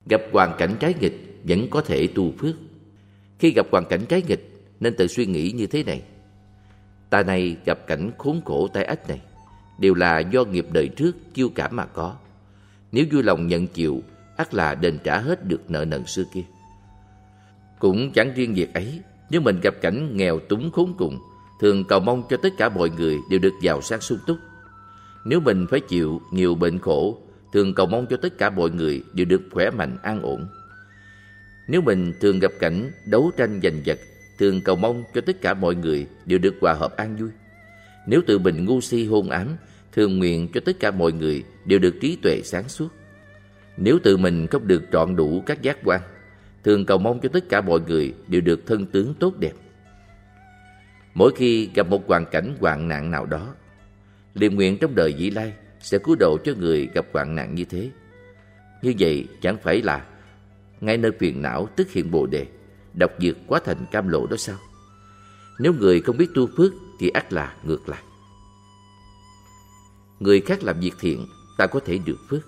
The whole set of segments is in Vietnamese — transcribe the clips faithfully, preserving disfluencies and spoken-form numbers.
Gặp hoàn cảnh trái nghịch vẫn có thể tu phước. Khi gặp hoàn cảnh trái nghịch nên tự suy nghĩ như thế này: ta này gặp cảnh khốn khổ tai ách này đều là do nghiệp đời trước chiêu cảm mà có. Nếu vui lòng nhận chịu, ắt là đền trả hết được nợ nần xưa kia. Cũng chẳng riêng việc ấy, nếu mình gặp cảnh nghèo túng khốn cùng, thường cầu mong cho tất cả mọi người đều được giàu sang sung túc. Nếu mình phải chịu nhiều bệnh khổ, thường cầu mong cho tất cả mọi người đều được khỏe mạnh an ổn. Nếu mình thường gặp cảnh đấu tranh giành giật, thường cầu mong cho tất cả mọi người đều được hòa hợp an vui. Nếu tự mình ngu si hôn ám, thường nguyện cho tất cả mọi người đều được trí tuệ sáng suốt. Nếu tự mình không được trọn đủ các giác quan, thường cầu mong cho tất cả mọi người đều được thân tướng tốt đẹp. Mỗi khi gặp một hoàn cảnh hoạn nạn nào đó, liền nguyện trong đời vị lai sẽ cứu độ cho người gặp hoạn nạn như thế. Như vậy chẳng phải là ngay nơi phiền não tức hiện bồ đề, độc dược quá thành cam lộ đó sao? Nếu người không biết tu phước thì ắt là ngược lại. Người khác làm việc thiện, ta có thể được phước.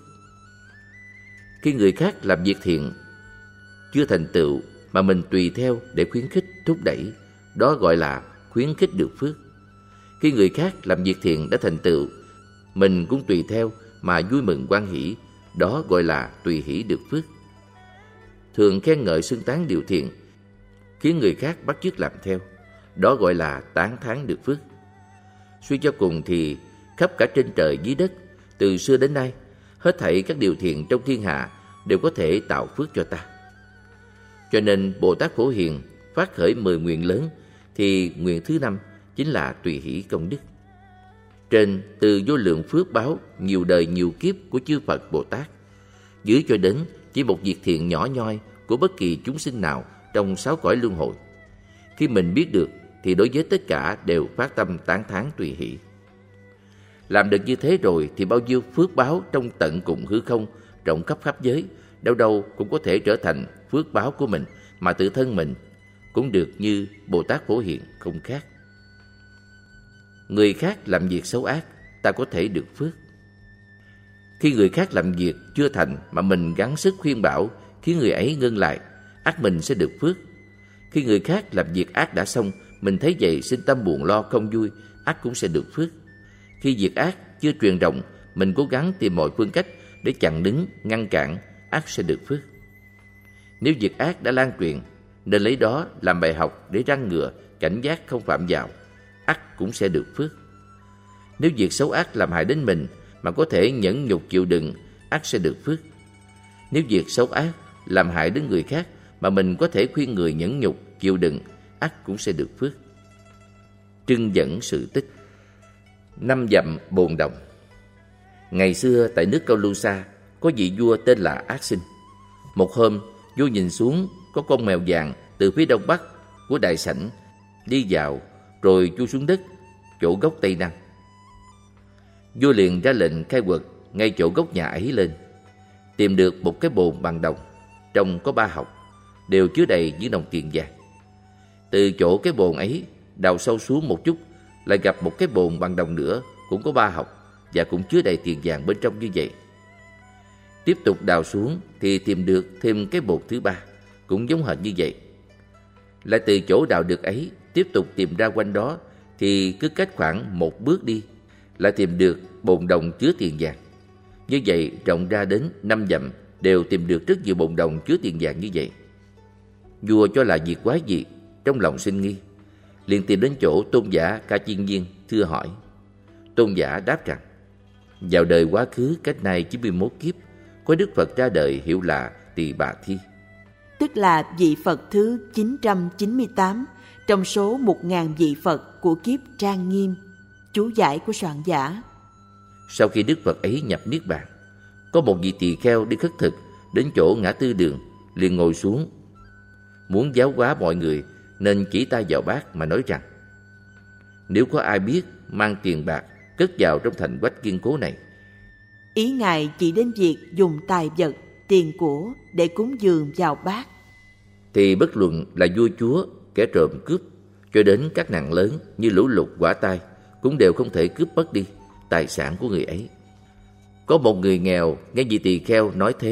Khi người khác làm việc thiện chưa thành tựu mà mình tùy theo để khuyến khích, thúc đẩy, đó gọi là khuyến khích được phước. Khi người khác làm việc thiện đã thành tựu, mình cũng tùy theo mà vui mừng hoan hỷ, đó gọi là tùy hỷ được phước. Thường khen ngợi xưng tán điều thiện, khiến người khác bắt chước làm theo, đó gọi là tán thán được phước. Suy cho cùng thì khắp cả trên trời dưới đất, từ xưa đến nay, hết thảy các điều thiện trong thiên hạ đều có thể tạo phước cho ta. Cho nên Bồ Tát Phổ Hiền phát khởi mười nguyện lớn, thì nguyện thứ năm chính là tùy hỷ công đức. Trên từ vô lượng phước báo nhiều đời nhiều kiếp của chư Phật Bồ Tát, dưới cho đến chỉ một việc thiện nhỏ nhoi của bất kỳ chúng sinh nào trong sáu cõi luân hồi, khi mình biết được thì đối với tất cả đều phát tâm tán thán tùy hỷ. Làm được như thế rồi thì bao nhiêu phước báo trong tận cùng hư không, rộng khắp khắp giới, đâu đâu cũng có thể trở thành phước báo của mình, mà tự thân mình cũng được như Bồ Tát Phổ Hiền không khác. Người khác làm việc xấu ác, ta có thể được phước. Khi người khác làm việc chưa thành mà mình gắng sức khuyên bảo, khiến người ấy ngưng lại, ắt mình sẽ được phước. Khi người khác làm việc ác đã xong, mình thấy vậy sinh tâm buồn lo không vui, ắt cũng sẽ được phước. Khi việc ác chưa truyền rộng, mình cố gắng tìm mọi phương cách để chặn đứng, ngăn cản, ắt sẽ được phước. Nếu việc ác đã lan truyền, nên lấy đó làm bài học để răn ngừa, cảnh giác không phạm vào, ắt cũng sẽ được phước. Nếu việc xấu ác làm hại đến mình mà có thể nhẫn nhục chịu đựng, ắt sẽ được phước. Nếu việc xấu ác làm hại đến người khác mà mình có thể khuyên người nhẫn nhục chịu đựng, ắt cũng sẽ được phước. Trưng dẫn sự tích. Năm dặm bồn đồng. Ngày xưa tại nước Câu Lưu Sa có vị vua tên là Ác Sinh. Một hôm, vua nhìn xuống có con mèo vàng từ phía đông bắc của đại sảnh đi vào, rồi chui xuống đất chỗ gốc Tây Năng. Vua liền ra lệnh khai quật ngay chỗ gốc nhà ấy lên, tìm được một cái bồn bằng đồng, trong có ba hộc, đều chứa đầy những đồng tiền vàng. Từ chỗ cái bồn ấy đào sâu xuống một chút, lại gặp một cái bồn bằng đồng nữa, cũng có ba hộc và cũng chứa đầy tiền vàng bên trong như vậy. Tiếp tục đào xuống thì tìm được thêm cái bồn thứ ba, cũng giống hệt như vậy. Lại từ chỗ đào được ấy tiếp tục tìm ra quanh đó, thì cứ cách khoảng một bước đi lại tìm được bồn đồng chứa tiền vàng. Như vậy rộng ra đến năm dặm đều tìm được rất nhiều bồn đồng chứa tiền vàng như vậy. Vua cho là việc quái dị, trong lòng sinh nghi, liền tìm đến chỗ tôn giả Ca Chiên Viên thưa hỏi. Tôn giả đáp rằng: vào đời quá khứ cách nay chín mươi mốt kiếp, có Đức Phật ra đời hiệu là Tỳ Bà Thi, tức là vị Phật thứ chín trăm chín mươi tám trong số một nghìn vị Phật của kiếp Trang Nghiêm. Chú giải của soạn giả. Sau khi Đức Phật ấy nhập niết bàn, có một vị tỳ kheo đi khất thực đến chỗ ngã tư đường, liền ngồi xuống, muốn giáo hóa mọi người, nên chỉ tay vào bát mà nói rằng: nếu có ai biết mang tiền bạc cất vào trong thành quách kiên cố này. Ý Ngài chỉ đến việc dùng tài vật, tiền của để cúng dường vào bát, thì bất luận là vua chúa, kẻ trộm cướp, cho đến các nạn lớn như lũ lụt hỏa tai, cũng đều không thể cướp mất đi tài sản của người ấy. Có một người nghèo nghe vị tỳ kheo nói thế,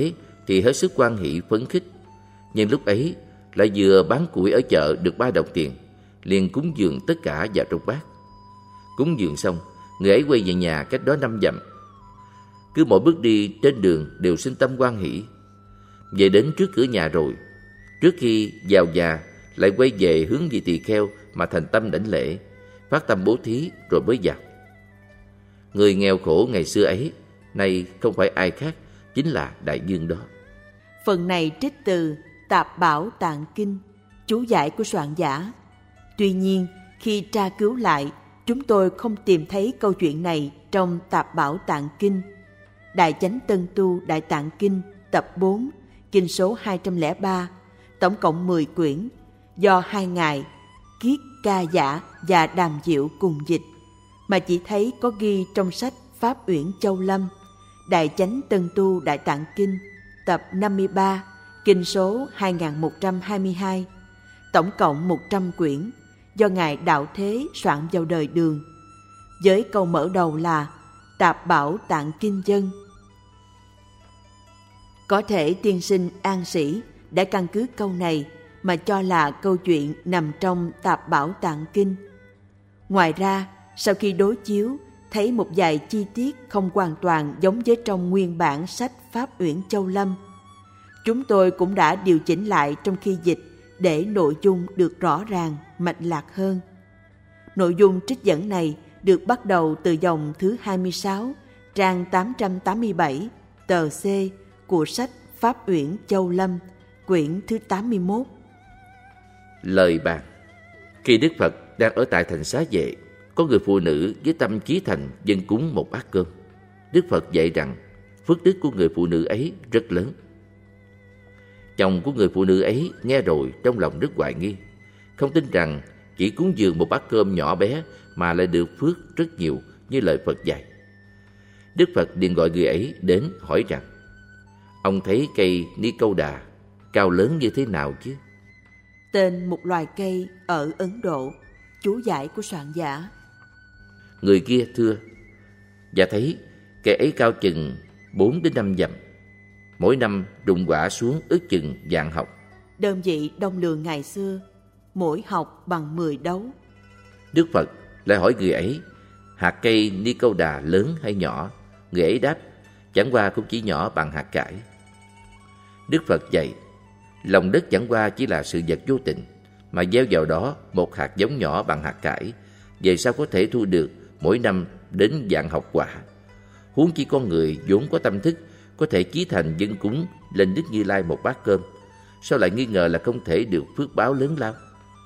thì hết sức hoan hỉ phấn khích. Nhưng lúc ấy lại vừa bán củi ở chợ được ba đồng tiền, liền cúng dường tất cả vào trong bát. Cúng dường xong, người ấy quay về nhà cách đó năm dặm. Cứ mỗi bước đi trên đường đều sinh tâm hoan hỉ. Về đến trước cửa nhà rồi, trước khi vào nhà lại quay về hướng vị tỳ kheo mà thành tâm đảnh lễ, phát tâm bố thí rồi mới vào. Người nghèo khổ ngày xưa ấy nay không phải ai khác, chính là Đại Dương đó. Phần này trích từ Tạp Bảo Tạng Kinh, chú giải của soạn giả. Tuy nhiên, khi tra cứu lại, chúng tôi không tìm thấy câu chuyện này trong Tạp Bảo Tạng Kinh. Đại Chánh Tân Tu Đại Tạng Kinh tập bốn, kinh số hai trăm lẻ ba, tổng cộng mười quyển, do hai ngài Kiết Ca Giả và Đàm Diệu cùng dịch, mà chỉ thấy có ghi trong sách Pháp Uyển Châu Lâm, Đại Chánh Tân Tu Đại Tạng Kinh tập năm mươi ba, kinh số hai nghìn một trăm hai mươi hai, tổng cộng một trăm quyển, do ngài Đạo Thế soạn vào đời Đường, với câu mở đầu là Tạp Bảo Tạng Kinh Dân. Có thể tiên sinh An Sĩ đã căn cứ câu này mà cho là câu chuyện nằm trong Tạp Bảo Tạng Kinh. Ngoài ra, sau khi đối chiếu, thấy một vài chi tiết không hoàn toàn giống với trong nguyên bản sách Pháp Uyển Châu Lâm, chúng tôi cũng đã điều chỉnh lại trong khi dịch để nội dung được rõ ràng, mạch lạc hơn. Nội dung trích dẫn này được bắt đầu từ dòng thứ hai mươi sáu, trang tám trăm tám mươi bảy, tờ C của sách Pháp Uyển Châu Lâm, quyển thứ tám mươi mốt. Lời bàn. Khi Đức Phật đang ở tại thành Xá Vệ, có người phụ nữ với tâm chí thành dâng cúng một bát cơm. Đức Phật dạy rằng phước đức của người phụ nữ ấy rất lớn. Chồng của người phụ nữ ấy nghe rồi trong lòng rất hoài nghi, không tin rằng chỉ cúng dường một bát cơm nhỏ bé mà lại được phước rất nhiều như lời Phật dạy. Đức Phật liền gọi người ấy đến hỏi rằng: ông thấy cây Ni Câu Đà cao lớn như thế nào chứ? Tên một loài cây ở Ấn Độ, chú giải của soạn giả. Người kia thưa: dạ thấy cây ấy cao chừng bốn đến năm dặm, mỗi năm rụng quả xuống ước chừng vạn học. Đơn vị đông lượng ngày xưa, mỗi học bằng mười đấu. Đức Phật lại hỏi người ấy hạt cây Ni Câu Đà lớn hay nhỏ. Người ấy đáp: chẳng qua cũng chỉ nhỏ bằng hạt cải. Đức Phật dạy lòng đất chẳng qua chỉ là sự vật vô tình, mà gieo vào đó một hạt giống nhỏ bằng hạt cải, về sao có thể thu được mỗi năm đến vạn học quả. Huống chi con người vốn có tâm thức, có thể chí thành dâng cúng lên Đức Như Lai một bát cơm, sao lại nghi ngờ là không thể được phước báo lớn lao?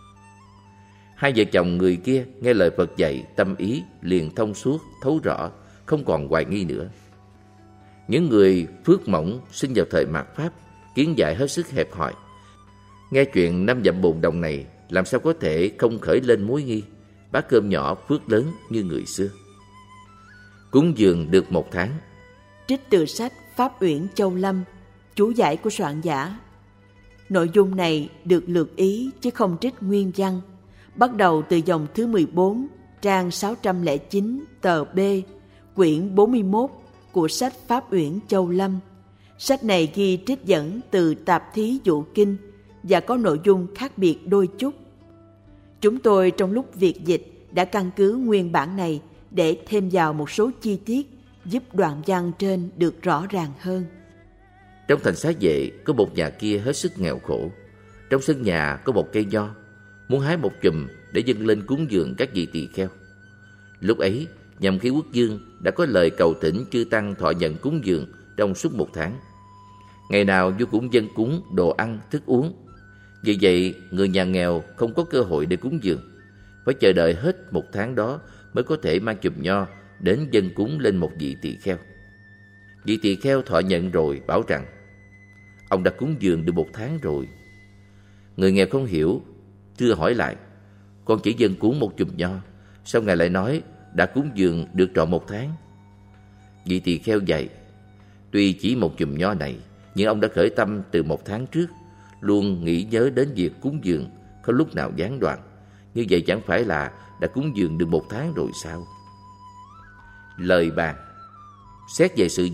Hai vợ chồng người kia nghe lời Phật dạy, tâm ý liền thông suốt, thấu rõ, không còn hoài nghi nữa. Những người phước mỏng sinh vào thời mạt Pháp, kiến giải hết sức hẹp hòi, nghe chuyện năm dặm bồn đồng này làm sao có thể không khởi lên mối nghi bát cơm nhỏ phước lớn như người xưa. Cúng dường được một tháng. Trích từ sách Pháp Uyển Châu Lâm, chú giải của soạn giả. Nội dung này được lược ý chứ không trích nguyên văn, bắt đầu từ dòng thứ mười bốn, trang sáu trăm lẻ chín, tờ B, quyển bốn mươi mốt của sách Pháp Uyển Châu Lâm. Sách này ghi trích dẫn từ Tạp Thí Dụ Kinh và có nội dung khác biệt đôi chút. Chúng tôi trong lúc việc dịch đã căn cứ nguyên bản này để thêm vào một số chi tiết giúp đoạn văn trên được rõ ràng hơn. Trong thành Xá Vệ có một nhà kia hết sức nghèo khổ. Trong sân nhà có một cây nho, muốn hái một chùm để dâng lên cúng dường các vị tỳ kheo. Lúc ấy Nhậm Khí Quốc Dương đã có lời cầu thỉnh chư tăng thọ nhận cúng dường trong suốt một tháng. Ngày nào vua cũng dâng cúng đồ ăn, thức uống. Vì vậy người nhà nghèo không có cơ hội để cúng dường, phải chờ đợi hết một tháng đó mới có thể mang chùm nho đến dâng cúng lên một vị tỳ kheo. Vị tỳ kheo thọ nhận rồi bảo rằng: ông đã cúng dường được một tháng rồi. Người nghèo không hiểu, thưa hỏi lại: con chỉ dâng cúng một chùm nho, sao ngài lại nói đã cúng dường được trọn một tháng? Vị tỳ kheo dạy: tuy chỉ một chùm nho này, nhưng ông đã khởi tâm từ một tháng trước, luôn nghĩ nhớ đến việc cúng dường, không lúc nào gián đoạn. Như vậy chẳng phải là đã cúng dường được một tháng rồi sao? Lời bàn. Xét về sự việc,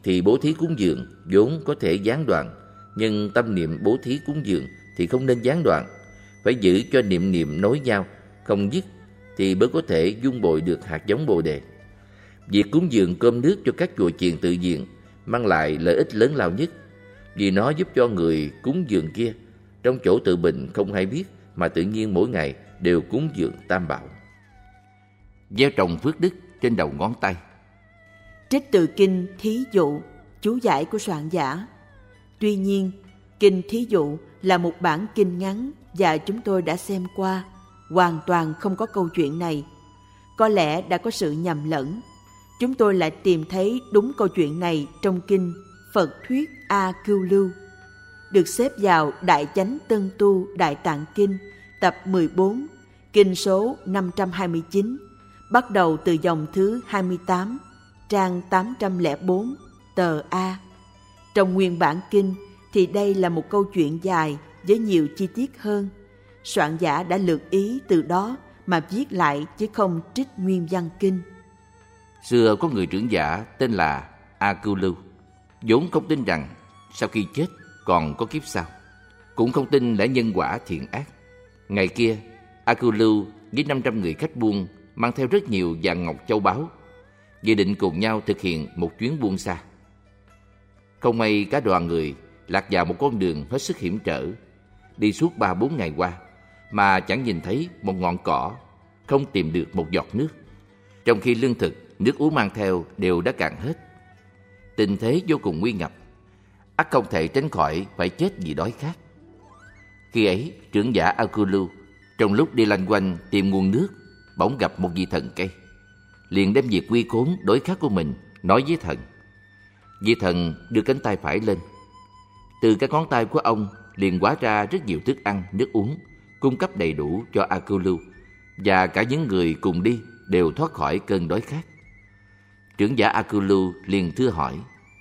thì bố thí cúng dường vốn có thể gián đoạn, nhưng tâm niệm bố thí cúng dường thì không nên gián đoạn, phải giữ cho niệm niệm nối nhau, không dứt thì mới có thể dung bồi được hạt giống Bồ đề. Việc cúng dường cơm nước cho các chùa chiền tự viện mang lại lợi ích lớn lao nhất, vì nó giúp cho người cúng dường kia trong chỗ tự mình không hay biết mà tự nhiên mỗi ngày đều cúng dường Tam Bảo. Gieo trồng phước đức trên đầu ngón tay. Trích từ kinh Thí Dụ, chú giải của soạn giả. Tuy nhiên, kinh Thí Dụ là một bản kinh ngắn và chúng tôi đã xem qua, hoàn toàn không có câu chuyện này. Có lẽ đã có sự nhầm lẫn. Chúng tôi lại tìm thấy đúng câu chuyện này trong kinh Phật Thuyết A Cưu Lưu, được xếp vào Đại Chánh Tân Tu Đại Tạng Kinh, tập mười bốn, kinh số năm trăm hai mươi chín, bắt đầu từ dòng thứ hai mươi tám, trang tám trăm lẻ bốn, tờ A. Trong nguyên bản kinh thì đây là một câu chuyện dài với nhiều chi tiết hơn. Soạn giả đã lược ý từ đó mà viết lại chứ không trích nguyên văn kinh. Xưa có người trưởng giả tên là A Cưu Lưu, vốn không tin rằng sau khi chết còn có kiếp sau, cũng không tin đã nhân quả thiện ác. Ngày kia, A Cưu Lưu với năm trăm người khách buôn mang theo rất nhiều vàng ngọc châu báu, dự định cùng nhau thực hiện một chuyến buôn xa. Không may cả đoàn người lạc vào một con đường hết sức hiểm trở, đi suốt ba bốn ngày qua mà chẳng nhìn thấy một ngọn cỏ, không tìm được một giọt nước, trong khi lương thực, nước uống mang theo đều đã cạn hết. Tình thế vô cùng nguy ngập, ắt không thể tránh khỏi phải chết vì đói khát. Khi ấy, trưởng giả A Cưu Lưu trong lúc đi lanh quanh tìm nguồn nước, bỗng gặp một vị thần cây, liền đem việc quy khốn đói khát của mình nói với thần. Vị thần đưa cánh tay phải lên, từ các ngón tay của ông liền hóa ra rất nhiều thức ăn, nước uống, cung cấp đầy đủ cho A Cưu Lưu, và cả những người cùng đi đều thoát khỏi cơn đói khát. Trưởng giả A Cưu Lưu liền thưa hỏi: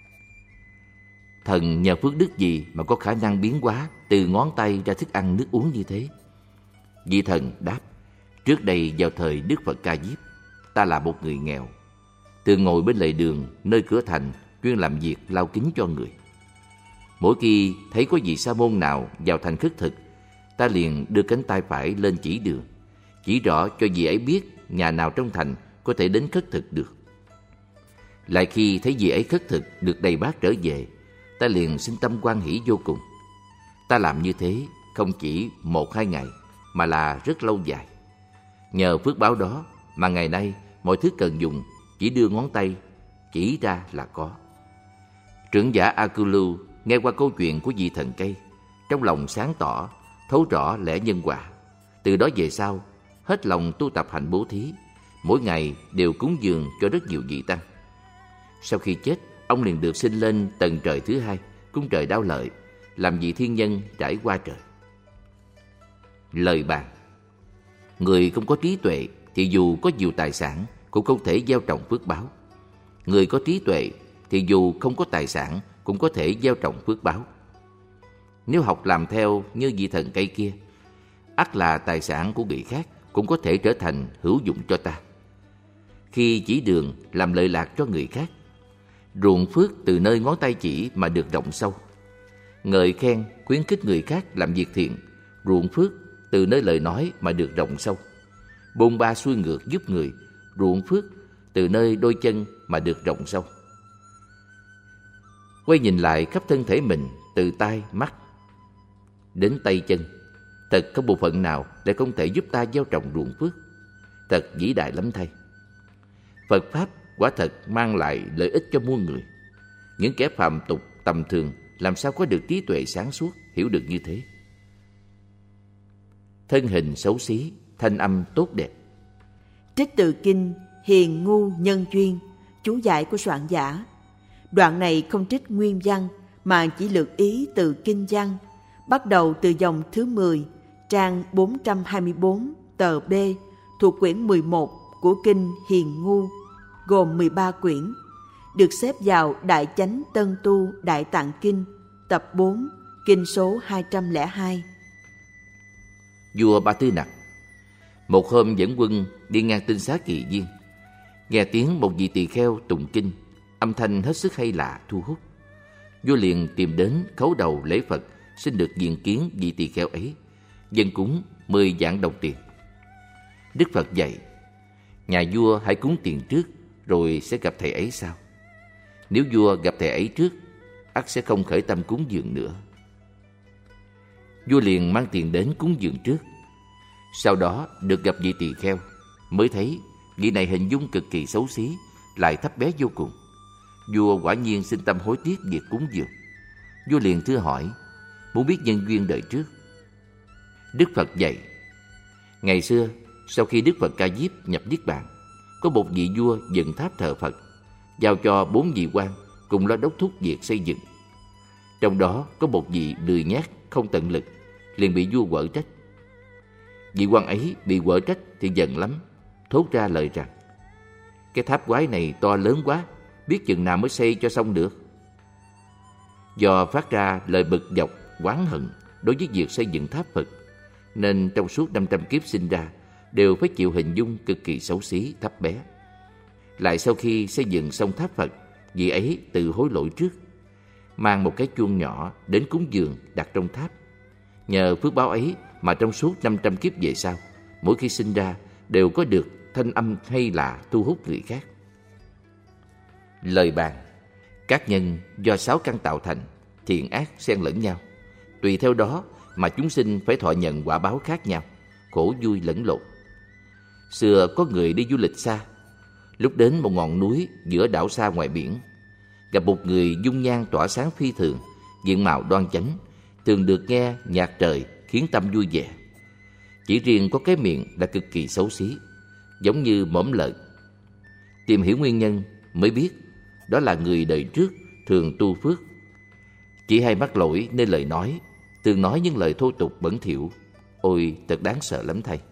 thần nhờ phước đức gì mà có khả năng biến hóa từ ngón tay ra thức ăn nước uống như thế? Vị thần đáp: trước đây vào thời Đức Phật Ca Diếp, ta là một người nghèo, thường ngồi bên lề đường nơi cửa thành chuyên làm việc lau kính cho người. Mỗi khi thấy có vị sa môn nào vào thành khất thực, ta liền đưa cánh tay phải lên chỉ đường, chỉ rõ cho vị ấy biết nhà nào trong thành có thể đến khất thực được. Lại khi thấy vị ấy khất thực được đầy bát trở về, ta liền sinh tâm hoan hỷ vô cùng. Ta làm như thế không chỉ một hai ngày mà là rất lâu dài. Nhờ phước báo đó mà ngày nay mọi thứ cần dùng chỉ đưa ngón tay chỉ ra là có. Trưởng giả A Cưu Lưu nghe qua câu chuyện của vị thần cây, trong lòng sáng tỏ, thấu rõ lẽ nhân quả. Từ đó về sau, hết lòng tu tập hành bố thí, mỗi ngày đều cúng dường cho rất nhiều vị tăng. Sau khi chết, ông liền được sinh lên tầng trời thứ hai, cung trời Đao Lợi, làm vị thiên nhân trải qua trời. Lời bàn: người không có trí tuệ thì dù có nhiều tài sản cũng không thể gieo trồng phước báo. Người có trí tuệ thì dù không có tài sản cũng có thể gieo trồng phước báo. Nếu học làm theo như vị thần cây kia, ắt là tài sản của người khác cũng có thể trở thành hữu dụng cho ta. Khi chỉ đường làm lợi lạc cho người khác, ruộng phước từ nơi ngón tay chỉ mà được rộng sâu. Ngợi khen khuyến khích người khác làm việc thiện, ruộng phước từ nơi lời nói mà được rộng sâu. Bôn ba xuôi ngược giúp người, ruộng phước từ nơi đôi chân mà được rộng sâu. Quay nhìn lại khắp thân thể mình, từ tai, mắt đến tay chân, thật có bộ phận nào để không thể giúp ta gieo trồng ruộng phước. Thật vĩ đại lắm thay. Phật Pháp quả thật mang lại lợi ích cho muôn người. Những kẻ phàm tục tầm thường làm sao có được trí tuệ sáng suốt, hiểu được như thế. Thân hình xấu xí, thanh âm tốt đẹp. Trích từ kinh Hiền Ngu Nhân Duyên, chú giải của soạn giả. Đoạn này không trích nguyên văn mà chỉ lược ý từ kinh văn, bắt đầu từ dòng thứ mười, trang bốn trăm hai mươi bốn, tờ B, thuộc quyển mười một của kinh Hiền Ngu, gồm mười ba quyển, được xếp vào Đại Chánh Tân Tu Đại Tạng Kinh, tập bốn, kinh số hai trăm lẻ hai. Vua Ba Tư Nặc một hôm dẫn quân đi ngang Tinh Xá Kỳ Viên, nghe tiếng một vị tỳ kheo tụng kinh, âm thanh hết sức hay lạ thu hút. Vua liền tìm đến khấu đầu lễ Phật, xin được diện kiến vị tỳ kheo ấy, dâng cúng mười vạn đồng tiền. Đức Phật dạy, nhà vua hãy cúng tiền trước, rồi sẽ gặp thầy ấy sau. Nếu vua gặp thầy ấy trước, ắt sẽ không khởi tâm cúng dường nữa. Vua liền mang tiền đến cúng dường trước. Sau đó được gặp vị tỳ kheo, mới thấy vị này hình dung cực kỳ xấu xí, lại thấp bé vô cùng. Vua quả nhiên sinh tâm hối tiếc việc cúng dường. Vua liền thưa hỏi, muốn biết nhân duyên đời trước. Đức Phật dạy, ngày xưa sau khi Đức Phật Ca Diếp nhập Niết Bàn, có một vị vua dựng tháp thờ Phật, giao cho bốn vị quan cùng lo đốc thúc việc xây dựng. Trong đó có một vị lười nhác không tận lực, liền bị vua quở trách. Vị quan ấy bị quở trách thì giận lắm, thốt ra lời rằng, cái tháp quái này to lớn quá, biết chừng nào mới xây cho xong được. Do phát ra lời bực dọc, oán hận đối với việc xây dựng tháp Phật, nên trong suốt năm trăm kiếp sinh ra đều phải chịu hình dung cực kỳ xấu xí, thấp bé. Lại sau khi xây dựng xong tháp Phật, vị ấy tự hối lỗi trước, mang một cái chuông nhỏ đến cúng dường đặt trong tháp. Nhờ phước báo ấy mà trong suốt năm trăm kiếp về sau, mỗi khi sinh ra đều có được thanh âm hay lạ thu hút người khác. Lời bàn. Các nhân do sáu căn tạo thành, thiện ác xen lẫn nhau. Tùy theo đó mà chúng sinh phải thọ nhận quả báo khác nhau, khổ vui lẫn lộn. Xưa có người đi du lịch xa, lúc đến một ngọn núi giữa đảo xa ngoài biển, gặp một người dung nhan tỏa sáng phi thường, diện mạo đoan chánh, thường được nghe nhạc trời khiến tâm vui vẻ. Chỉ riêng có cái miệng là cực kỳ xấu xí, giống như mõm lợn. Tìm hiểu nguyên nhân mới biết đó là người đời trước thường tu phước, chỉ hay mắc lỗi nên lời nói, thường nói những lời thô tục bẩn thỉu. Ôi, thật đáng sợ lắm thầy.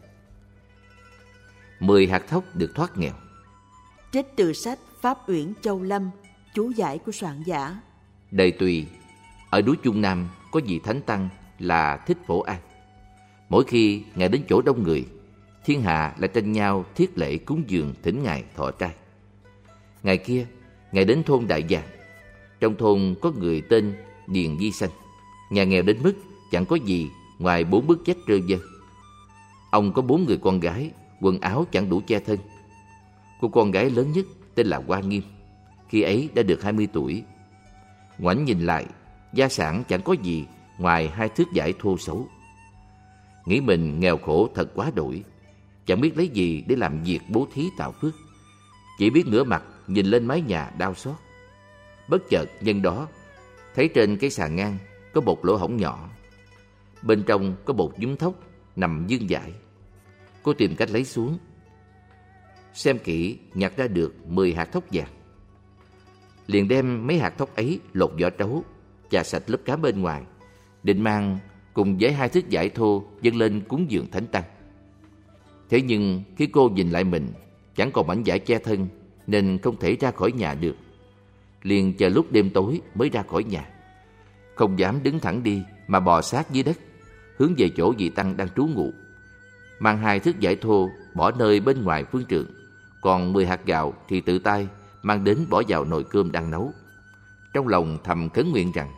Mười hạt thóc được thoát nghèo. Trích từ sách Pháp Uyển Châu Lâm, chú giải của soạn giả. Đời Tùy, ở núi Trung Nam có vị thánh tăng là Thích Phổ An. Mỗi khi ngài đến chỗ đông người, thiên hạ lại tranh nhau thiết lễ cúng dường thỉnh ngài thọ trai. Ngày kia, ngài đến thôn Đại Giang. Trong thôn có người tên Điền Di Sanh, nhà nghèo đến mức chẳng có gì ngoài bốn bức vách trơ vơ. Ông có bốn người con gái, quần áo chẳng đủ che thân. Cô con gái lớn nhất tên là Hoa Nghiêm, khi ấy đã được hai mươi tuổi. Ngoảnh nhìn lại, gia sản chẳng có gì ngoài hai thước vải thô xấu. Nghĩ mình nghèo khổ thật quá đổi, chẳng biết lấy gì để làm việc bố thí tạo phước, chỉ biết ngửa mặt nhìn lên mái nhà đau xót. Bất chợt nhân đó thấy trên cái sàn ngang có một lỗ hổng nhỏ, bên trong có một nhúm thóc nằm vương vãi. Cô tìm cách lấy xuống, xem kỹ nhặt ra được mười hạt thóc vàng. Liền đem mấy hạt thóc ấy lột vỏ trấu, chà sạch lớp cám bên ngoài, định mang cùng với hai thước vải thô dâng lên cúng dường thánh tăng. Thế nhưng khi cô nhìn lại mình, chẳng còn mảnh vải che thân nên không thể ra khỏi nhà được. Liền chờ lúc đêm tối mới ra khỏi nhà, không dám đứng thẳng đi mà bò sát dưới đất, hướng về chỗ vị tăng đang trú ngụ. Mang hai thước vải thô bỏ nơi bên ngoài phương trượng, còn mười hạt gạo thì tự tay mang đến bỏ vào nồi cơm đang nấu. Trong lòng thầm khấn nguyện rằng,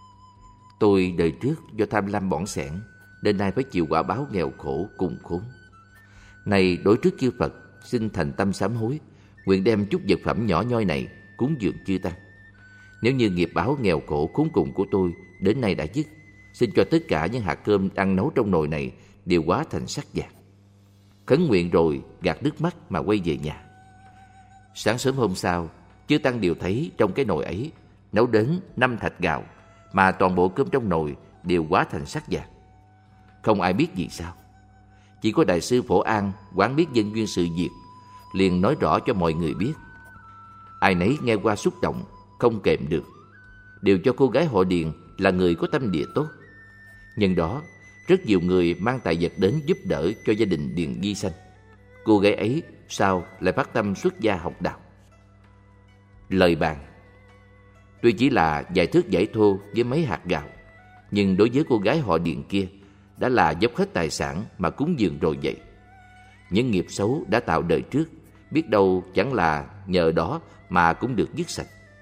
tôi đời trước do tham lam bỏng sẻn nên nay phải chịu quả báo nghèo khổ cùng khốn. Này đối trước chư Phật, xin thành tâm sám hối, nguyện đem chút vật phẩm nhỏ nhoi này cúng dường chư tăng. Nếu như nghiệp báo nghèo khổ khốn cùng của tôi đến nay đã dứt, xin cho tất cả những hạt cơm đang nấu trong nồi này đều hóa thành sắt vàng. Khấn nguyện rồi gạt nước mắt mà quay về nhà. Sáng sớm hôm sau, chư tăng đều thấy trong cái nồi ấy nấu đến năm thạch gạo, mà toàn bộ cơm trong nồi đều hóa thành sắt vàng. Không ai biết vì sao. Chỉ có đại sư Phổ An quán biết nhân duyên sự việc, liền nói rõ cho mọi người biết. Ai nấy nghe qua xúc động, không kềm được, đều cho cô gái họ Điền là người có tâm địa tốt. Nhân đó, rất nhiều người mang tài vật đến giúp đỡ cho gia đình Điền Di Sanh. Cô gái ấy sau lại phát tâm xuất gia học đạo. Lời bàn. Tuy chỉ là vài thước vải thô với mấy hạt gạo, nhưng đối với cô gái họ Điền kia đã là dốc hết tài sản mà cúng dường rồi vậy. Những nghiệp xấu đã tạo đời trước, biết đâu chẳng là nhờ đó mà cũng được dứt sạch.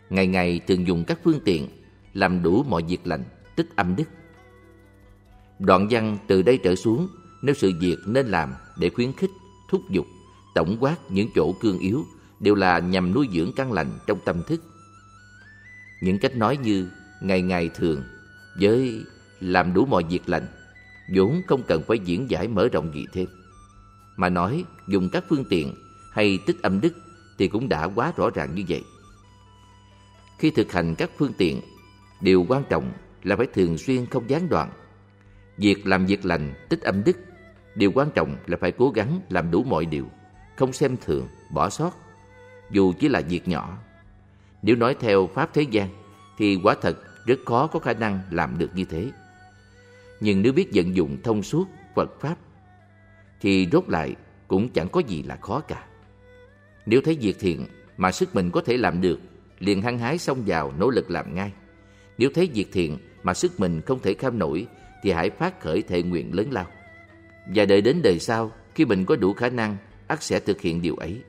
ngày ngày thường dùng các phương tiện làm đủ mọi việc lành, tích âm đức. Đoạn văn từ đây trở xuống nếu sự việc nên làm để khuyến khích, thúc giục, tổng quát những chỗ cương yếu đều là nhằm nuôi dưỡng căn lành trong tâm thức. Những cách nói như ngày ngày thường với làm đủ mọi việc lành vốn không cần phải diễn giải mở rộng gì thêm, mà nói dùng các phương tiện hay tích âm đức thì cũng đã quá rõ ràng như vậy. Khi thực hành các phương tiện, điều quan trọng là phải thường xuyên không gián đoạn. Việc làm việc lành, tích âm đức, điều quan trọng là phải cố gắng làm đủ mọi điều, không xem thường, bỏ sót, dù chỉ là việc nhỏ. Nếu nói theo pháp thế gian thì quả thật rất khó có khả năng làm được như thế. Nhưng nếu biết vận dụng thông suốt Phật Pháp thì rốt lại cũng chẳng có gì là khó cả. Nếu thấy việc thiện mà sức mình có thể làm được, liền hăng hái xông vào nỗ lực làm ngay. Nếu thấy việc thiện mà sức mình không thể kham nổi thì hãy phát khởi thệ nguyện lớn lao, và đợi đến đời sau khi mình có đủ khả năng, ắt sẽ thực hiện điều ấy.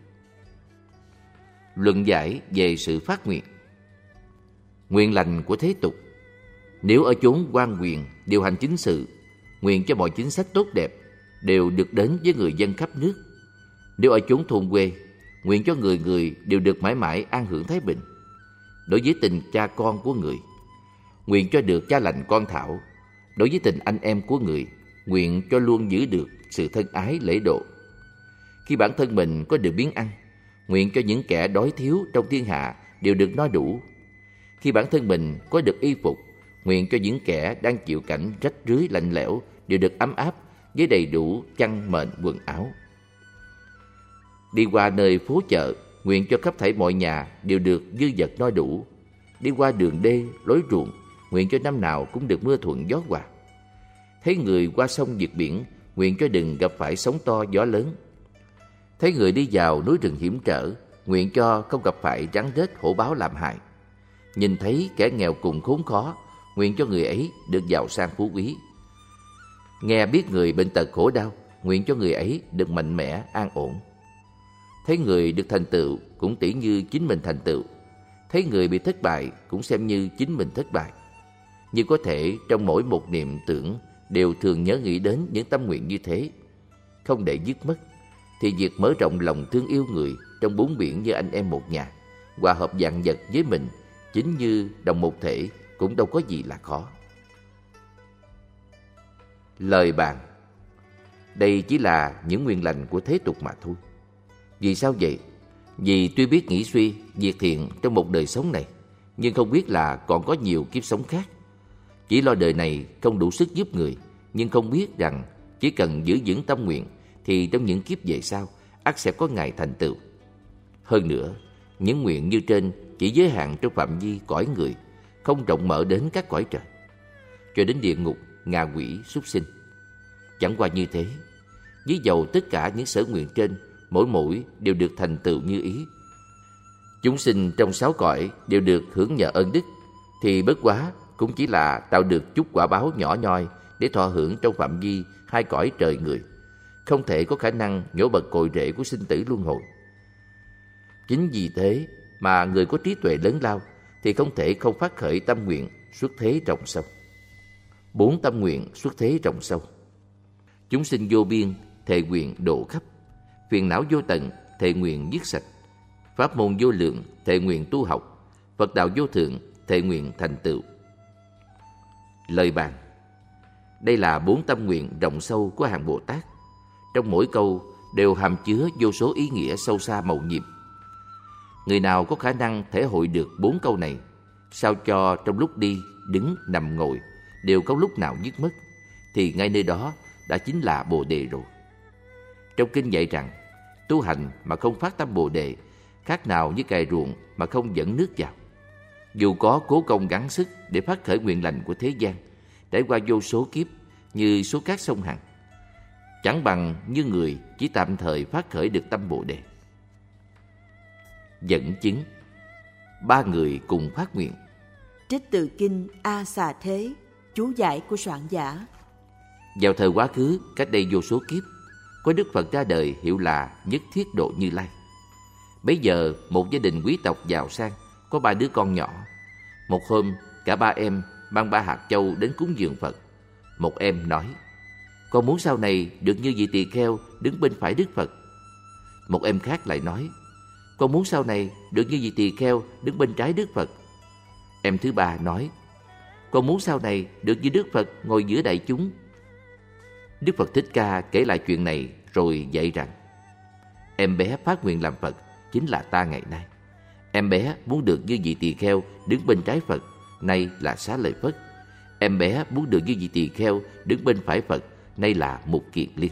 Luận giải về sự phát nguyện. Nguyện lành của thế tục. Nếu ở chốn quan quyền điều hành chính sự, nguyện cho mọi chính sách tốt đẹp đều được đến với người dân khắp nước. Nếu ở chốn thôn quê, nguyện cho người người đều được mãi mãi an hưởng thái bình. Đối với tình cha con của người, nguyện cho được cha lành con thảo. Đối với tình anh em của người, nguyện cho luôn giữ được sự thân ái lễ độ. Khi bản thân mình có được miếng ăn, nguyện cho những kẻ đói thiếu trong thiên hạ đều được no đủ. Khi bản thân mình có được y phục, nguyện cho những kẻ đang chịu cảnh rách rưới lạnh lẽo đều được ấm áp với đầy đủ chăn mền quần áo. Đi qua nơi phố chợ, nguyện cho khắp thảy mọi nhà đều được dư dật no đủ. Đi qua đường đê, lối ruộng, nguyện cho năm nào cũng được mưa thuận gió hòa. Thấy người qua sông vượt biển, nguyện cho đừng gặp phải sóng to gió lớn. Thấy người đi vào núi rừng hiểm trở, nguyện cho không gặp phải rắn rết hổ báo làm hại. Nhìn thấy kẻ nghèo cùng khốn khó, nguyện cho người ấy được giàu sang phú quý. Nghe biết người bệnh tật khổ đau, nguyện cho người ấy được mạnh mẽ an ổn. Thấy người được thành tựu cũng tỷ như chính mình thành tựu. Thấy người bị thất bại cũng xem như chính mình thất bại. Như có thể trong mỗi một niệm tưởng đều thường nhớ nghĩ đến những tâm nguyện như thế, không để dứt mất, thì việc mở rộng lòng thương yêu người trong bốn biển như anh em một nhà, hòa hợp vạn vật với mình, chính như đồng một thể, cũng đâu có gì là khó. Lời bàn. Đây chỉ là những nguyện lành của thế tục mà thôi. Vì sao vậy? Vì tuy biết nghĩ suy, việc thiện trong một đời sống này, nhưng không biết là còn có nhiều kiếp sống khác. Chỉ lo đời này không đủ sức giúp người, nhưng không biết rằng chỉ cần giữ vững tâm nguyện thì trong những kiếp về sau ắt sẽ có ngày thành tựu. Hơn nữa, những nguyện như trên chỉ giới hạn trong phạm vi cõi người, không rộng mở đến các cõi trời, cho đến địa ngục, ngạ quỷ, súc sinh. Chẳng qua như thế, ví dầu tất cả những sở nguyện trên mỗi mỗi đều được thành tựu như ý, chúng sinh trong sáu cõi đều được hưởng nhờ ơn đức, thì bất quá cũng chỉ là tạo được chút quả báo nhỏ nhoi để thọ hưởng trong phạm vi hai cõi trời người, không thể có khả năng nhổ bật cội rễ của sinh tử luân hồi. Chính vì thế mà người có trí tuệ lớn lao thì không thể không phát khởi tâm nguyện xuất thế rộng sâu. Bốn tâm nguyện xuất thế rộng sâu: chúng sinh vô biên, thệ nguyện độ khắp; phiền não vô tận, thệ nguyện dứt sạch; pháp môn vô lượng, thệ nguyện tu học; Phật đạo vô thượng, thệ nguyện thành tựu. Lời bàn. Đây là bốn tâm nguyện rộng sâu của hàng Bồ Tát. Trong mỗi câu đều hàm chứa vô số ý nghĩa sâu xa mầu nhiệm. Người nào có khả năng thể hội được bốn câu này, sao cho trong lúc đi, đứng, nằm, ngồi đều không lúc nào dứt mất, thì ngay nơi đó đã chính là Bồ Đề rồi. Trong kinh dạy rằng, tu hành mà không phát tâm Bồ Đề khác nào như cày ruộng mà không dẫn nước vào. Dù có cố công gắng sức để phát khởi nguyện lành của thế gian, trải qua vô số kiếp như số cát sông Hằng, chẳng bằng như người chỉ tạm thời phát khởi được tâm Bồ Đề. Dẫn chứng. Ba người cùng phát nguyện. Trích từ kinh A Xà Thế, chú giải của soạn giả. Vào thời quá khứ, cách đây vô số kiếp, có Đức Phật ra đời hiệu là Nhất Thiết Độ Như Lai. Bấy giờ một gia đình quý tộc giàu sang có ba đứa con nhỏ. Một hôm, cả ba em mang ba hạt châu đến cúng dường Phật. Một em nói: con muốn sau này được như vị tỳ kheo đứng bên phải Đức Phật. Một em khác lại nói: con muốn sau này được như vị tỳ kheo đứng bên trái Đức Phật. Em thứ ba nói: con muốn sau này được như Đức Phật ngồi giữa đại chúng. Đức Phật Thích Ca kể lại chuyện này rồi dạy rằng: em bé phát nguyện làm Phật chính là ta ngày nay. Em bé muốn được như vị tỳ kheo đứng bên trái Phật, nay là Xá Lợi Phất. Em bé muốn được như vị tỳ kheo đứng bên phải Phật, nay là Mục Kiền Liên.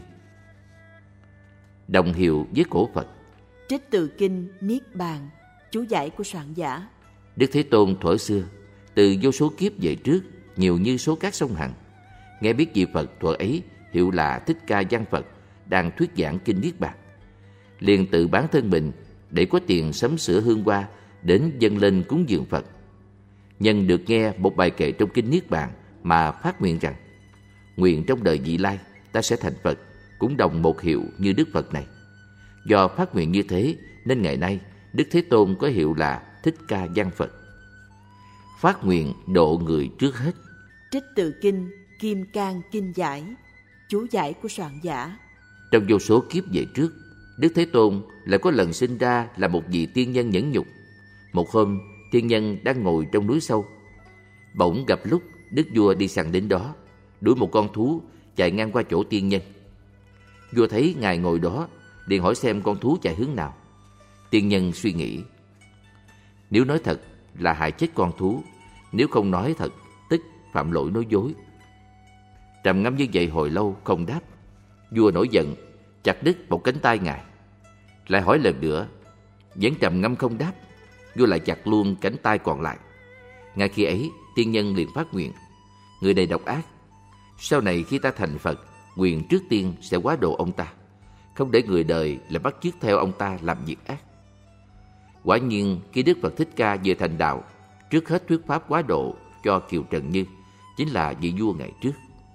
Đồng hiệu với cổ Phật. Trích từ kinh Niết Bàn, chú giải của soạn giả. Đức Thế Tôn thuở xưa, từ vô số kiếp về trước, nhiều như số cát sông Hằng, nghe biết vị Phật thuở ấy hiệu là Thích Ca Văn Phật đang thuyết giảng kinh Niết Bàn, liền tự bán thân mình để có tiền sắm sửa hương hoa đến dâng lên cúng dường Phật. Nhân được nghe một bài kệ trong kinh Niết Bàn mà phát nguyện rằng: nguyện trong đời vị lai ta sẽ thành Phật, cũng đồng một hiệu như Đức Phật này. Do phát nguyện như thế nên ngày nay Đức Thế Tôn có hiệu là Thích Ca Văn Phật. Phát nguyện độ người trước hết. Trích từ kinh Kim Cang Kinh Giải, chú giải của soạn giả. Trong vô số kiếp về trước, Đức Thế Tôn lại có lần sinh ra là một vị tiên nhân nhẫn nhục. Một hôm, tiên nhân đang ngồi trong núi sâu. Bỗng gặp lúc đức vua đi săn đến đó, đuổi một con thú chạy ngang qua chỗ tiên nhân. Vua thấy ngài ngồi đó, liền hỏi xem con thú chạy hướng nào. Tiên nhân suy nghĩ: nếu nói thật là hại chết con thú, nếu không nói thật tức phạm lỗi nói dối. Trầm ngâm như vậy hồi lâu không đáp. Vua nổi giận, chặt đứt một cánh tay ngài. Lại hỏi lần nữa, vẫn trầm ngâm không đáp. Vua lại chặt luôn cánh tay còn lại. Ngay khi ấy, tiên nhân liền phát nguyện: người này độc ác, sau này khi ta thành Phật, nguyện trước tiên sẽ hóa độ ông ta, không để người đời lại bắt chước theo ông ta làm việc ác. Quả nhiên, khi Đức Phật Thích Ca vừa thành đạo, trước hết thuyết pháp hóa độ cho Kiều Trần Như, chính là vị vua ngày trước.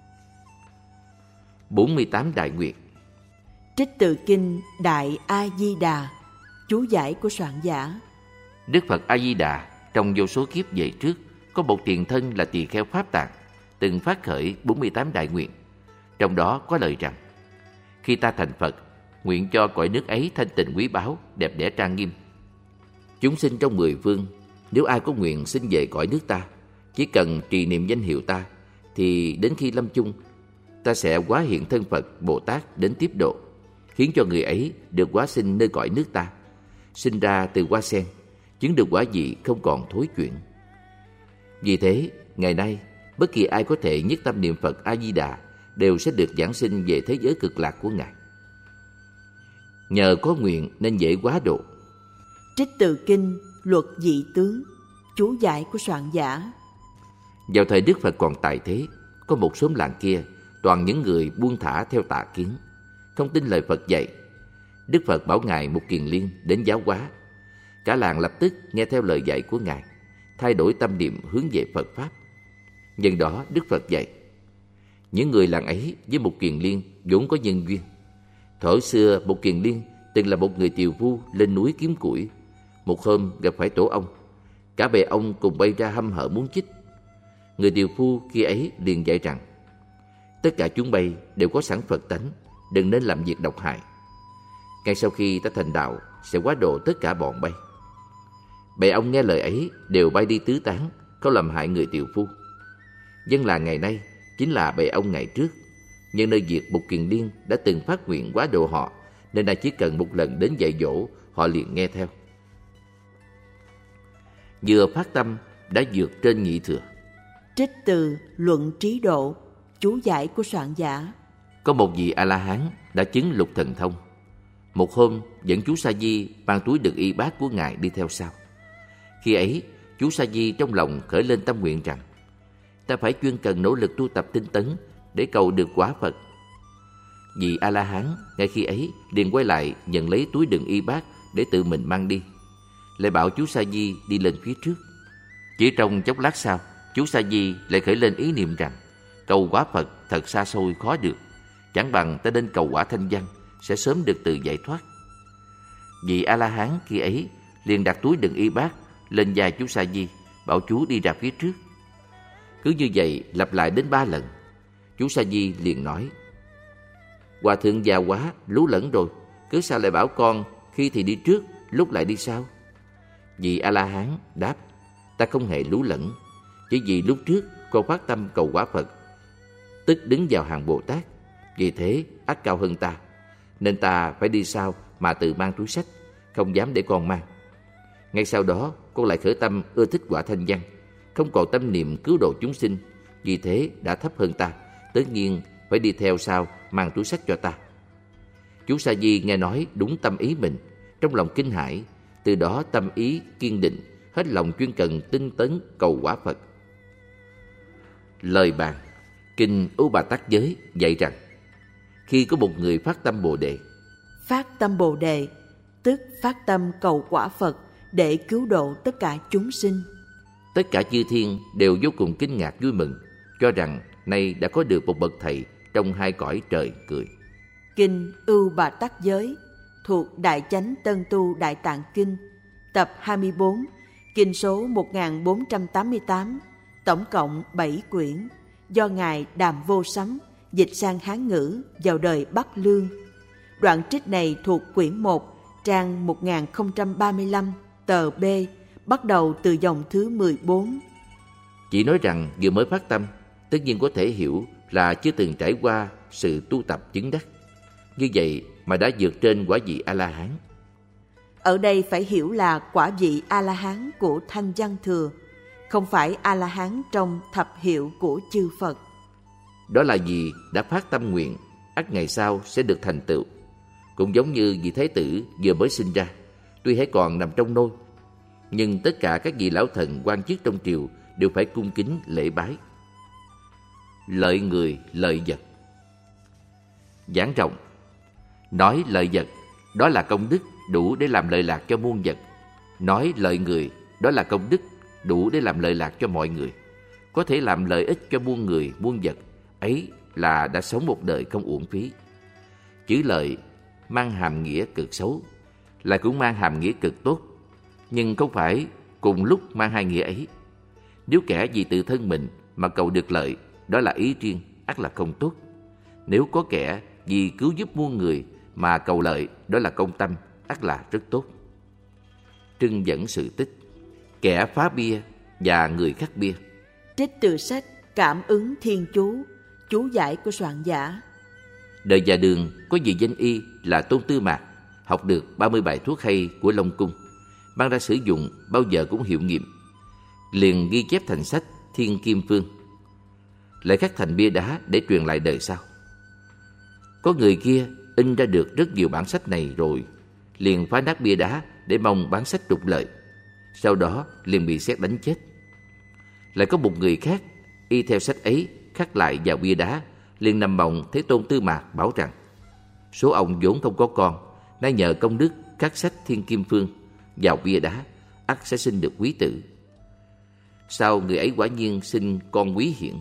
bốn mươi tám Đại Nguyện. Trích từ kinh Đại A Di Đà, chú giải của soạn giả. Đức Phật A Di Đà trong vô số kiếp về trước có một tiền thân là tỳ kheo Pháp Tạng, từng phát khởi bốn mươi tám đại nguyện. Trong đó có lời rằng: khi ta thành Phật, nguyện cho cõi nước ấy thanh tịnh quý báu, đẹp đẽ trang nghiêm. Chúng sinh trong mười phương, nếu ai có nguyện sinh về cõi nước ta, chỉ cần trì niệm danh hiệu ta, thì đến khi lâm chung, ta sẽ hóa hiện thân Phật Bồ Tát đến tiếp độ, khiến cho người ấy được hóa sinh nơi cõi nước ta, sinh ra từ hoa sen, chứng được quả vị không còn thối chuyển. Vì thế, ngày nay, bất kỳ ai có thể nhất tâm niệm Phật A Di Đà đều sẽ được giảng sinh về thế giới cực lạc của Ngài. Nhờ có nguyện nên dễ hóa độ. Trích từ kinh Luật Dị Tướng, chú giải của soạn giả. Vào thời Đức Phật còn tại thế, có một xóm làng kia toàn những người buông thả theo tà kiến, không tin lời Phật dạy. Đức Phật bảo ngài Mục Kiền Liên đến giáo hóa. Cả làng lập tức nghe theo lời dạy của ngài, thay đổi tâm niệm hướng về Phật pháp. Nhân đó Đức Phật dạy: những người làng ấy với Mục Kiền Liên vốn có nhân duyên. Thuở xưa Mục Kiền Liên từng là một người tiều phu lên núi kiếm củi. Một hôm gặp phải tổ ong, cả bè ong cùng bay ra hăm hở muốn chích. Người tiều phu khi ấy liền dạy rằng: tất cả chúng bay đều có sẵn Phật tánh, đừng nên làm việc độc hại. Ngay sau khi ta thành đạo, sẽ hóa độ tất cả bọn bay. Bè ong nghe lời ấy đều bay đi tứ tán, không làm hại người tiều phu. Dân làng ngày nay chính là bè ong ngày trước. Nhưng nơi việc Mục Kiền Liên đã từng phát nguyện hóa độ họ, nên đã chỉ cần một lần đến dạy dỗ, họ liền nghe theo. Vừa phát tâm đã vượt trên nhị thừa. Trích từ Luận Trí Độ, chú giải của soạn giả. Có một vị A-la-hán đã chứng lục thần thông. Một hôm dẫn chú Sa Di mang túi đựng y bát của ngài đi theo sau. Khi ấy chú Sa Di trong lòng khởi lên tâm nguyện rằng: ta phải chuyên cần nỗ lực tu tập tinh tấn để cầu được quả Phật. Vị A-la-hán ngay khi ấy liền quay lại nhận lấy túi đựng y bát để tự mình mang đi, lại bảo chú Sa Di đi lên phía trước. Chỉ trong chốc lát sau, chú Sa Di lại khởi lên ý niệm rằng cầu quả Phật thật xa xôi khó được, chẳng bằng ta đến cầu quả thanh văn, sẽ sớm được từ giải thoát. Vị A-la-hán khi ấy liền đặt túi đựng y bát lên vai chú Sa Di, bảo chú đi ra phía trước. Cứ như vậy lặp lại đến ba lần. Chú Sa Di liền nói: Hòa thượng già quá, lú lẫn rồi, cứ sao lại bảo con khi thì đi trước, lúc lại đi sau? Vị A-la-hán đáp: Ta không hề lú lẫn, chỉ vì lúc trước con phát tâm cầu quả Phật, tức đứng vào hàng Bồ Tát, vì thế ắt cao hơn ta, nên ta phải đi sau mà tự mang túi xách, không dám để con mang. Ngay sau đó con lại khởi tâm ưa thích quả thanh văn, không còn tâm niệm cứu độ chúng sinh, vì thế đã thấp hơn ta, tất nhiên phải đi theo sau mang túi xách cho ta. Chú Sa Di nghe nói đúng tâm ý mình, trong lòng kinh hãi, từ đó tâm ý kiên định, hết lòng chuyên cần tinh tấn cầu quả Phật. Lời bàn Kinh Ưu Bà Tát Giới dạy rằng, khi có một người phát tâm Bồ Đề, phát tâm Bồ Đề tức phát tâm cầu quả Phật để cứu độ tất cả chúng sinh. Tất cả chư thiên đều vô cùng kinh ngạc vui mừng, cho rằng nay đã có được một bậc thầy trong hai cõi trời cười. Kinh Ưu Bà Tát Giới thuộc Đại Chánh Tân Tu Đại Tạng Kinh, tập hai mươi bốn, kinh số một nghìn bốn trăm tám mươi tám, tổng cộng bảy quyển, do Ngài Đàm Vô Sắm dịch sang Hán ngữ vào đời Bắc Lương. Đoạn trích này thuộc quyển một, trang một nghìn không trăm ba mươi lăm, tờ B, bắt đầu từ dòng thứ mười bốn. Chỉ nói rằng vừa mới phát tâm, tất nhiên có thể hiểu là chưa từng trải qua sự tu tập chứng đắc. Như vậy mà đã vượt trên quả vị A-la-hán. Ở đây phải hiểu là quả vị A-la-hán của Thanh Văn Thừa, không phải A-la-hán trong thập hiệu của chư Phật. Đó là vì đã phát tâm nguyện, ắt ngày sau sẽ được thành tựu. Cũng giống như vị Thái tử vừa mới sinh ra, tuy hãy còn nằm trong nôi, nhưng tất cả các vị lão thần quan chức trong triều đều phải cung kính lễ bái. Lợi người lợi vật. Giảng rộng. Nói lợi vật, đó là công đức đủ để làm lợi lạc cho muôn vật. Nói lợi người, đó là công đức đủ để làm lợi lạc cho mọi người. Có thể làm lợi ích cho muôn người, muôn vật, ấy là đã sống một đời không uổng phí. Chữ lợi mang hàm nghĩa cực xấu, lại cũng mang hàm nghĩa cực tốt, nhưng không phải cùng lúc mang hai nghĩa ấy. Nếu kẻ vì tự thân mình mà cầu được lợi, đó là ý riêng, ắt là không tốt. Nếu có kẻ vì cứu giúp muôn người mà cầu lợi, đó là công tâm, ắt là rất tốt. Trưng dẫn sự tích. Kẻ phá bia và người khắc bia. Trích từ sách Cảm ứng Thiên Chú, chú giải của soạn giả. Đời Già Đường có vị danh y là Tôn Tư Mạc, học được ba mươi bài thuốc hay của Long Cung, mang ra sử dụng bao giờ cũng hiệu nghiệm, liền ghi chép thành sách Thiên Kim Phương, lại khắc thành bia đá để truyền lại đời sau. Có người kia in ra được rất nhiều bản sách này rồi, liền phá nát bia đá để mong bán sách trục lợi, sau đó liền bị sét đánh chết. Lại có một người khác y theo sách ấy khắc lại vào bia đá, liền nằm mộng thấy Tôn Tư Mạc bảo rằng số ông vốn không có con, nay nhờ công đức khắc sách Thiên Kim Phương vào bia đá, ắt sẽ sinh được quý tử. Sau người ấy quả nhiên sinh con quý hiển.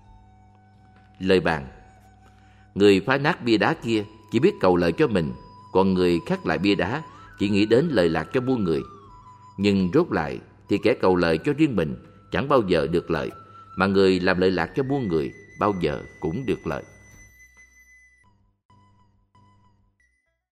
Lời bàn. Người phá nát bia đá kia chỉ biết cầu lợi cho mình, còn người khắc lại bia đá chỉ nghĩ đến lợi lạc cho muôn người. Nhưng rốt lại thì kẻ cầu lợi cho riêng mình chẳng bao giờ được lợi, mà người làm lợi lạc cho muôn người bao giờ cũng được lợi.